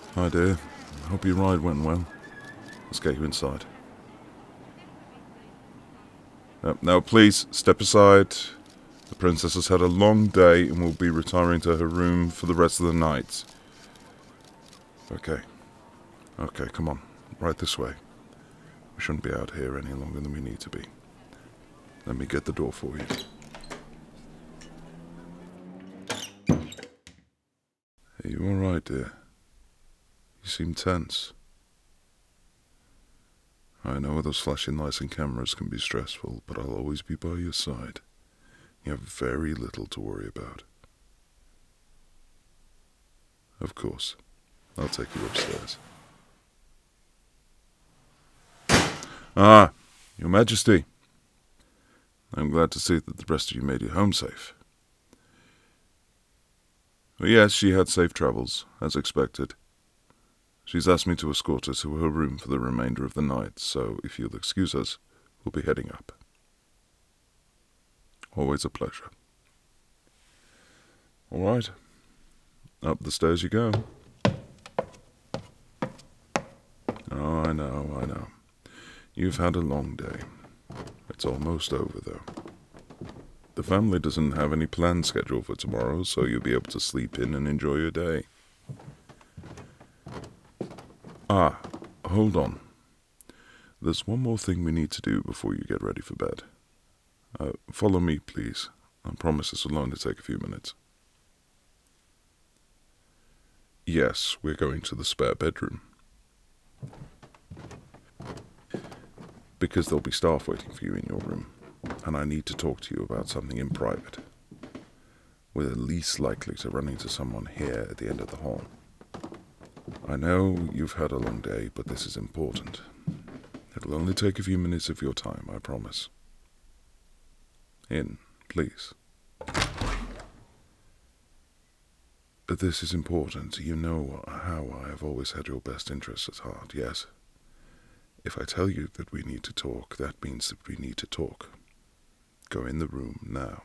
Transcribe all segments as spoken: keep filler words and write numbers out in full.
Hi dear, hope your ride went well. Let's get you inside. Uh, now please, step aside. The princess has had a long day and will be retiring to her room for the rest of the night. Okay, okay, come on, right this way. We shouldn't be out here any longer than we need to be. Let me get the door for you. Are you alright, dear? You seem tense. I know those flashing lights and cameras can be stressful, but I'll always be by your side. You have very little to worry about. Of course, I'll take you upstairs. Ah, Your Majesty. I'm glad to see that the rest of you made it home safe. Well, yes, she had safe travels, as expected. She's asked me to escort her to her room for the remainder of the night, so if you'll excuse us, we'll be heading up. Always a pleasure. All right, up the stairs you go. Oh, I know, I know. You've had a long day. It's almost over, though. The family doesn't have any planned schedule for tomorrow, so you'll be able to sleep in and enjoy your day. Ah, hold on. There's one more thing we need to do before you get ready for bed. Uh, follow me, please. I promise this will only take a few minutes. Yes, we're going to the spare bedroom. Because there'll be staff waiting for you in your room, and I need to talk to you about something in private. We're least likely to run into someone here at the end of the hall. I know you've had a long day, but this is important. It'll only take a few minutes of your time, I promise. In, please. This is important. You know how I have always had your best interests at heart, yes? If I tell you that we need to talk, that means that we need to talk. Go in the room now.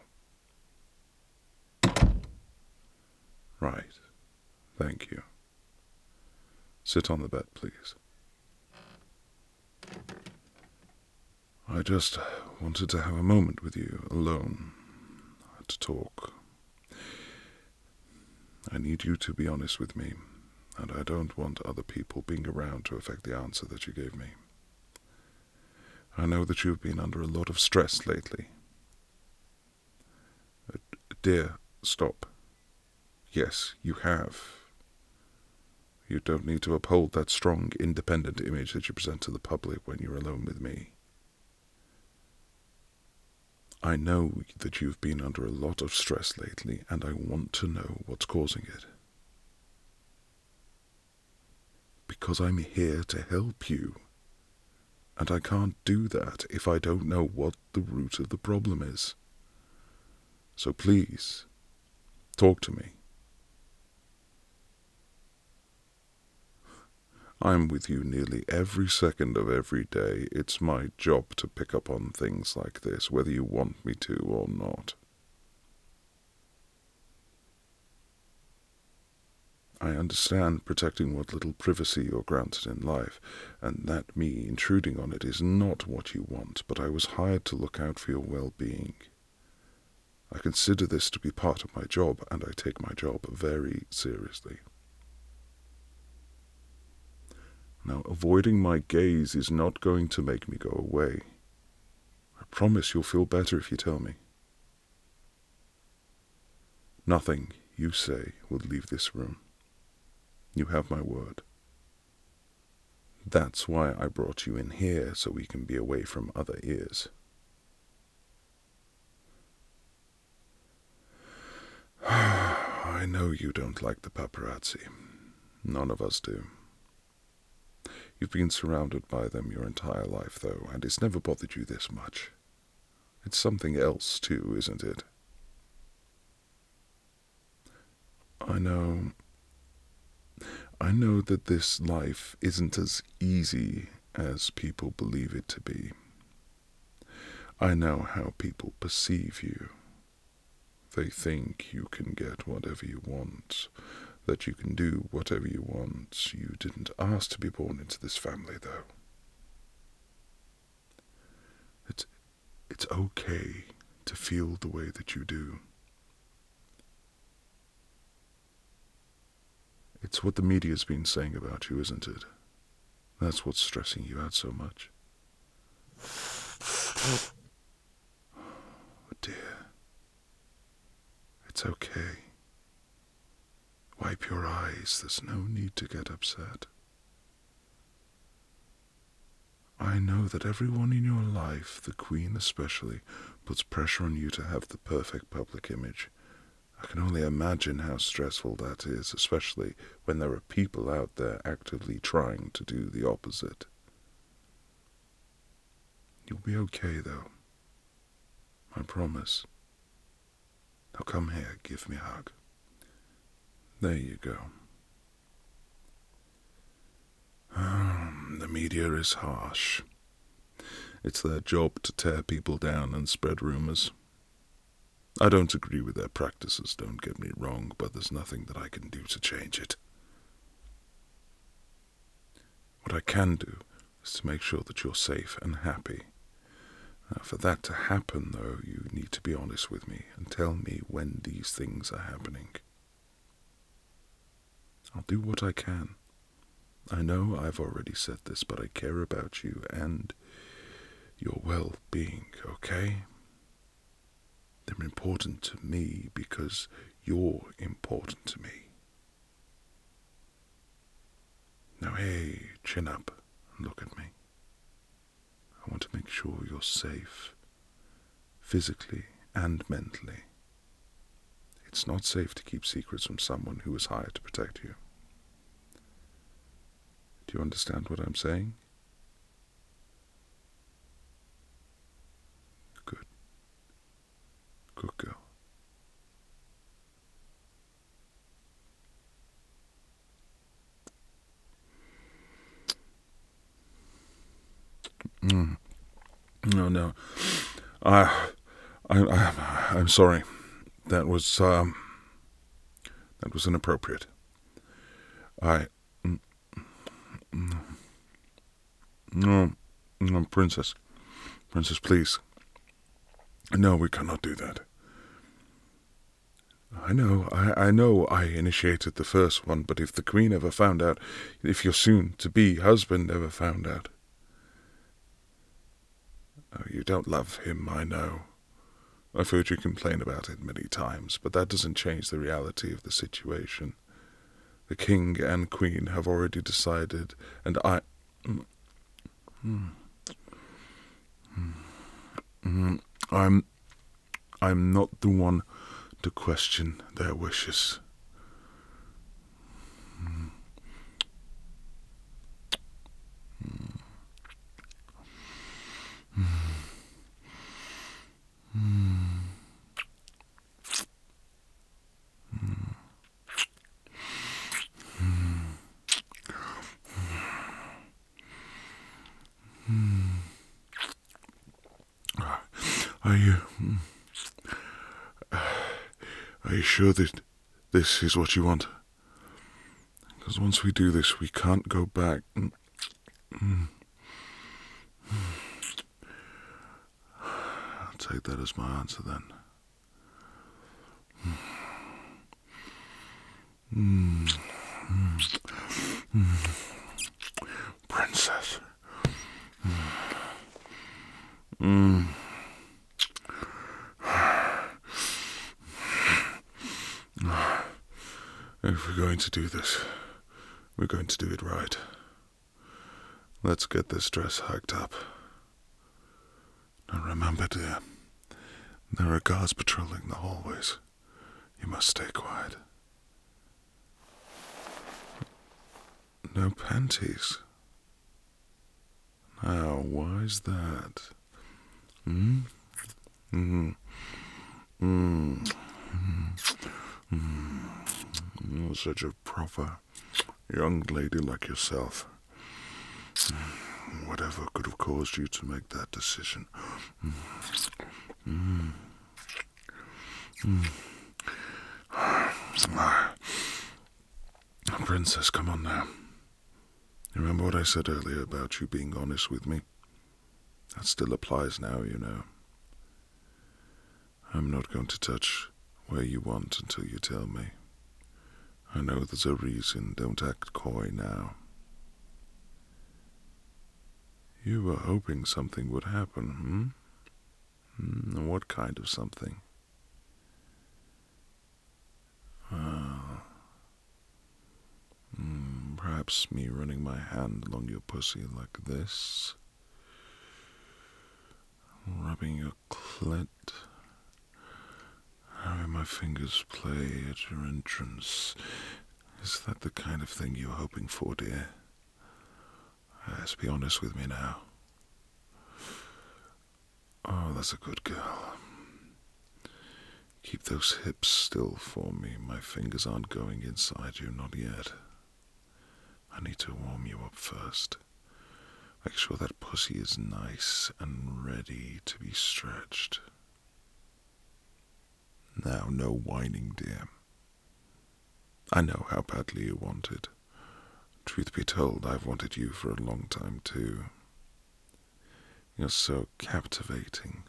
Right. Thank you. Sit on the bed, please. I just wanted to have a moment with you, alone, to talk. I need you to be honest with me, and I don't want other people being around to affect the answer that you gave me. I know that you've been under a lot of stress lately. Uh, dear, stop. Yes, you have. You don't need to uphold that strong, independent image that you present to the public when you're alone with me. I know that you've been under a lot of stress lately, and I want to know what's causing it. Because I'm here to help you. And I can't do that if I don't know what the root of the problem is. So please, talk to me. I'm with you nearly every second of every day. It's my job to pick up on things like this, whether you want me to or not. I understand protecting what little privacy you're granted in life, and that me intruding on it is not what you want, but I was hired to look out for your well-being. I consider this to be part of my job, and I take my job very seriously. Now, avoiding my gaze is not going to make me go away. I promise you'll feel better if you tell me. Nothing you say will leave this room. You have my word. That's why I brought you in here, so we can be away from other ears. I know you don't like the paparazzi. None of us do. You've been surrounded by them your entire life, though, and it's never bothered you this much. It's something else, too, isn't it? I know. I know that this life isn't as easy as people believe it to be. I know how people perceive you. They think you can get whatever you want. that you can do whatever you want. You didn't ask to be born into this family, though. It's, it's okay to feel the way that you do. It's what the media's been saying about you, isn't it? That's what's stressing you out so much. Oh dear. It's okay. Wipe your eyes. There's no need to get upset. I know that everyone in your life, the Queen especially, puts pressure on you to have the perfect public image. I can only imagine how stressful that is, especially when there are people out there actively trying to do the opposite. You'll be okay, though. I promise. Now come here, give me a hug. There you go. Um, the media is harsh. It's their job to tear people down and spread rumors. I don't agree with their practices, don't get me wrong, but there's nothing that I can do to change it. What I can do is to make sure that you're safe and happy. Uh, for that to happen, though, you need to be honest with me and tell me when these things are happening. I'll do what I can. I know I've already said this, but I care about you and your well-being, okay? They're important to me because you're important to me. Now, hey, chin up and look at me. I want to make sure you're safe, physically and mentally. It's not safe to keep secrets from someone who is hired to protect you. Do you understand what I'm saying? Good. Good girl. Mm. No, no. I, I, I, I'm sorry. That was, um, that was inappropriate. I, mm, mm, no, no, Princess. Princess, please. No, we cannot do that. I know, I, I know I initiated the first one, but if the Queen ever found out, if your soon-to-be husband ever found out... Oh, you don't love him, I know. I've heard you complain about it many times, but that doesn't change the reality of the situation. The King and Queen have already decided, and I... Mm, mm, mm, I'm... I'm not the one to question their wishes. Mm. Mm. Mm. Mm. Mm. Are you... Are you sure that this is what you want? Because once we do this, we can't go back. Mm. Mm. I'll take that as my answer then. Mm. Mm. Mm. Princess. Mm. If we're going to do this, we're going to do it right. Let's get this dress hiked up. Now remember, dear, there are guards patrolling the hallways. You must stay quiet. No panties. Now, why's that? Hmm? Hmm. Hmm. Hmm. You're such a proper young lady like yourself. Whatever could have caused you to make that decision. Mm. Mm. Mm. Princess, come on now. Remember what I said earlier about you being honest with me? That still applies now, you know. I'm not going to touch where you want until you tell me. I know there's a reason. Don't act coy now. You were hoping something would happen, hmm? hmm? What kind of something? Uh, hmm, perhaps me running my hand along your pussy like this, rubbing your clit, having my fingers play at your entrance. Is that the kind of thing you're hoping for, dear? Yes, be honest with me now. Oh, that's a good girl. Keep those hips still for me. My fingers aren't going inside you, not yet. I need to warm you up first. Make sure that pussy is nice and ready to be stretched. Now, no whining, dear. I know how badly you want it. Truth be told, I've wanted you for a long time too. You're so captivating,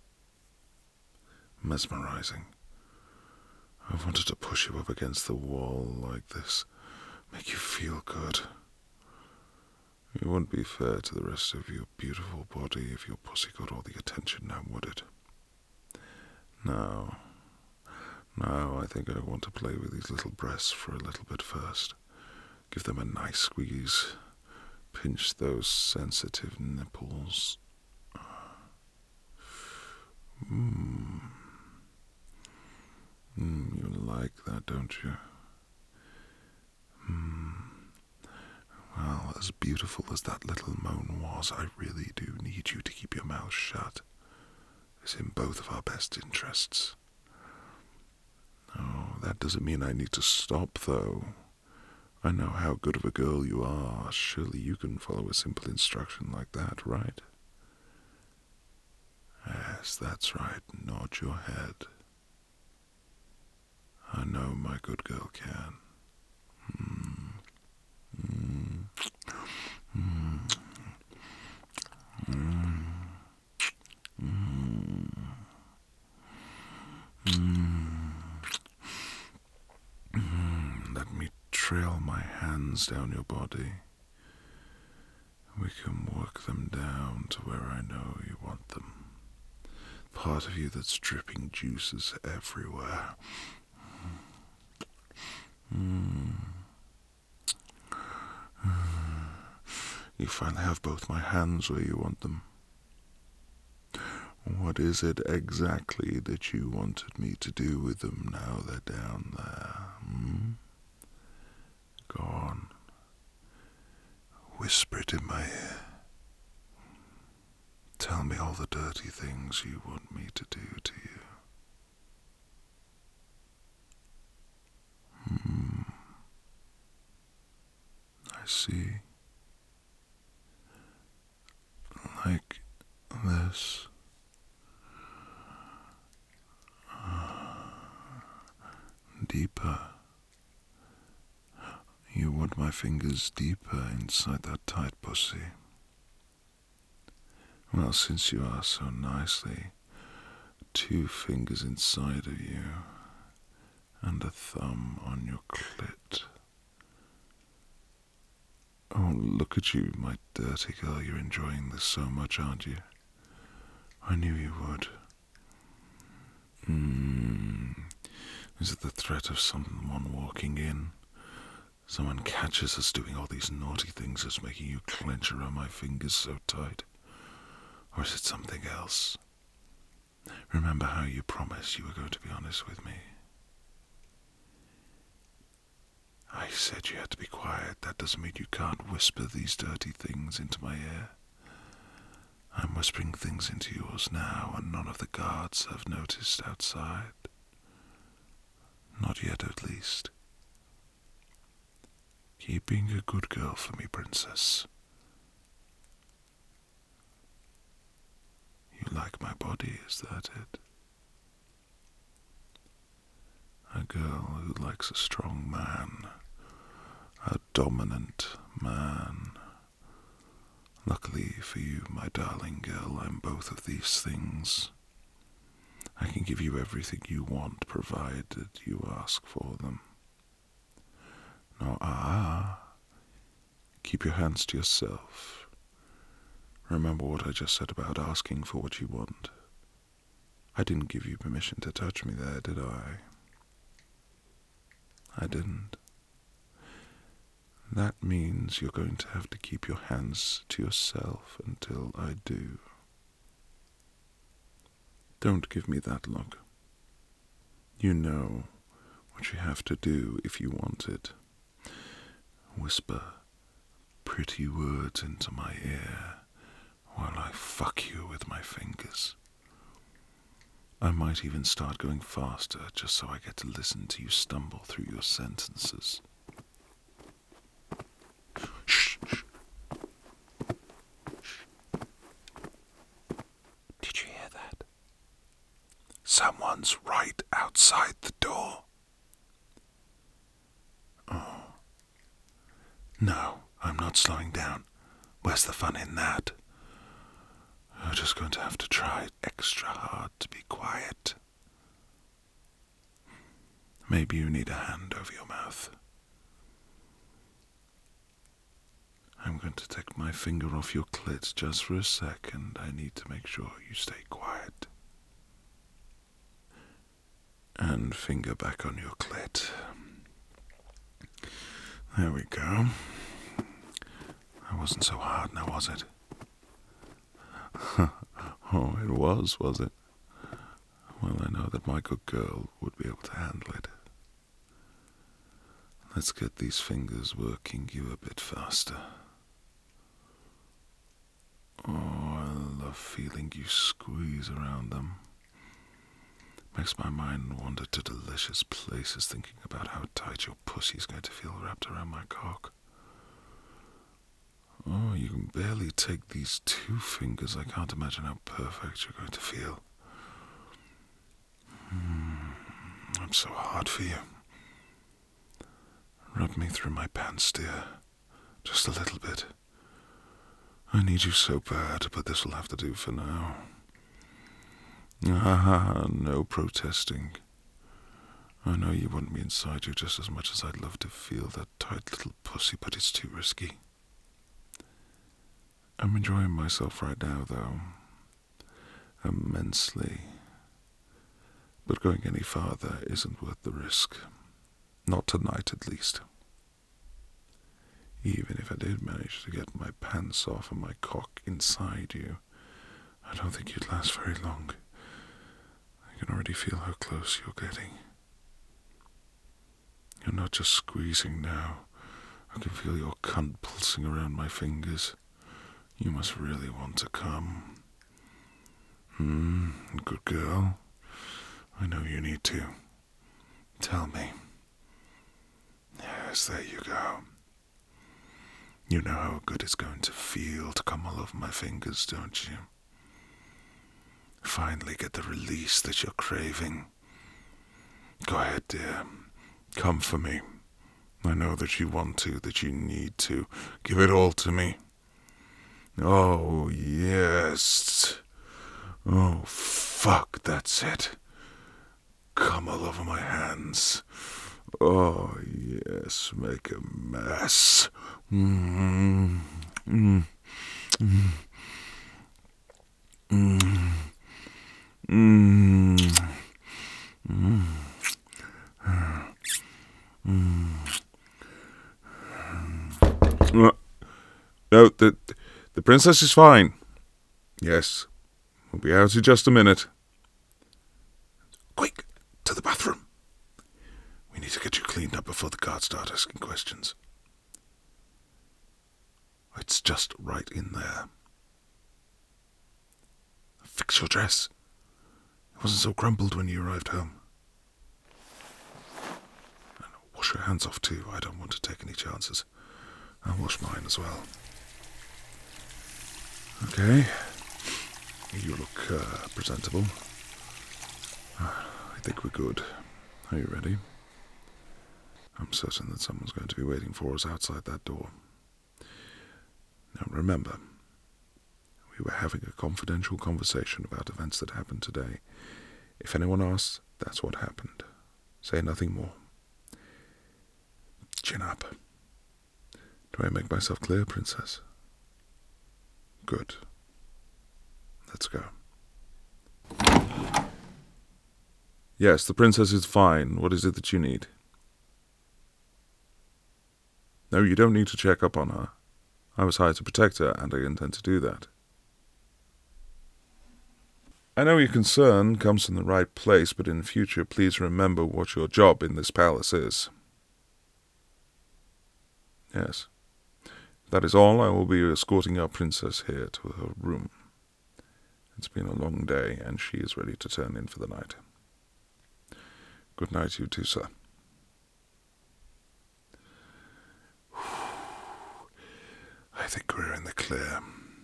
mesmerizing. I've wanted to push you up against the wall like this, make you feel good. It wouldn't be fair to the rest of your beautiful body if your pussy got all the attention now, would it? Now, now I think I want to play with these little breasts for a little bit first. Give them a nice squeeze. Pinch those sensitive nipples. Mmm. Mm, you like that, don't you? Hmm. Well, as beautiful as that little moan was, I really do need you to keep your mouth shut. It's in both of our best interests. Oh, that doesn't mean I need to stop, though. I know how good of a girl you are. Surely you can follow a simple instruction like that, right? Yes, that's right. Nod your head. I know my good girl can. Mm. Mm. Mm. Mm. Mm. Mm. Let me trail my hands down your body. We can work them down to where I know you want them. Part of you that's dripping juices everywhere. Mm. You finally have both my hands where you want them. What is it exactly that you wanted me to do with them now they're down there? Hmm? Go on. Whisper it in my ear. Tell me all the dirty things you want me to do to you. Hmm. I see. Like this. Deeper. You want my fingers deeper inside that tight pussy. Well, since you are so nicely, two fingers inside of you and a thumb on your clit. Oh, look at you, my dirty girl. You're enjoying this so much, aren't you? I knew you would. Hmm. Is it the threat of someone walking in? Someone catches us doing all these naughty things that's making you clench around my fingers so tight? Or is it something else? Remember how you promised you were going to be honest with me? I said you had to be quiet. That doesn't mean you can't whisper these dirty things into my ear. I'm whispering things into yours now, and none of the guards have noticed outside. Not yet, at least. Keep being a good girl for me, princess. You like my body, is that it? A girl who likes a strong man a dominant man. Luckily for you, my darling girl, I'm both of these things. I can give you everything you want, provided you ask for them. Now, ah, keep your hands to yourself. Remember what I just said about asking for what you want. I didn't give you permission to touch me there, did I? I didn't. That means you're going to have to keep your hands to yourself until I do. Don't give me that look. You know what you have to do if you want it. Whisper pretty words into my ear while I fuck you with my fingers. I might even start going faster just so I get to listen to you stumble through your sentences. Shh, shh. Did you hear that? Someone's right outside the door. Oh. No, I'm not slowing down. Where's the fun in that? You're just going to have to try extra hard to be quiet. Maybe you need a hand over your mouth. I'm going to take my finger off your clit just for a second. I need to make sure you stay quiet. And finger back on your clit. There we go. That wasn't so hard now, was it? Oh, it was, was it? Well, I know that my good girl would be able to handle it. Let's get these fingers working you a bit faster. Oh, I love feeling you squeeze around them. Makes my mind wander to delicious places thinking about how tight your pussy's going to feel wrapped around my cock. Oh, you can barely take these two fingers. I can't imagine how perfect you're going to feel. Hmm, I'm so hard for you. Rub me through my pants, dear. Just a little bit. I need you so bad, but this will have to do for now. Ah, no protesting. I know you want me inside you just as much as I'd love to feel that tight little pussy, but it's too risky. I'm enjoying myself right now, though. Immensely. But going any farther isn't worth the risk. Not tonight, at least. Even if I did manage to get my pants off and my cock inside you, I don't think you'd last very long. I can already feel how close you're getting. You're not just squeezing now. I can feel your cunt pulsing around my fingers. You must really want to come. Hmm, good girl. I know you need to. Tell me. Yes, there you go. You know how good it's going to feel to come all over my fingers, don't you? Finally get the release that you're craving. Go ahead, dear. Come for me. I know that you want to, that you need to. Give it all to me. Oh, yes. Oh, fuck, that's it. Come all over my hands. Oh, yes, make a mess. Mm, mm, mm, mm, mm, mm, mm. No, the, the princess is fine. Yes, we'll be out in just a minute. Quick, to the bathroom. We need to get you cleaned up before the guards start asking questions. It's just right in there. Fix your dress. It wasn't so crumpled when you arrived home. And wash your hands off too. I don't want to take any chances. I'll wash mine as well. Okay. You look uh, presentable. I think we're good. Are you ready? I'm certain that someone's going to be waiting for us outside that door. Now remember, we were having a confidential conversation about events that happened today. If anyone asks, that's what happened. Say nothing more. Chin up. Do I make myself clear, Princess? Good. Let's go. Yes, the princess is fine. What is it that you need? No, you don't need to check up on her. I was hired to protect her, and I intend to do that. I know your concern comes from the right place, but in future, please remember what your job in this palace is. Yes. That is all. I will be escorting our princess here to her room. It's been a long day, and she is ready to turn in for the night. Good night, you too, sir. I think we're in the clear.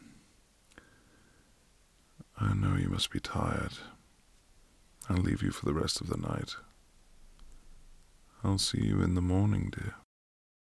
I know you must be tired. I'll leave you for the rest of the night. I'll see you in the morning, dear.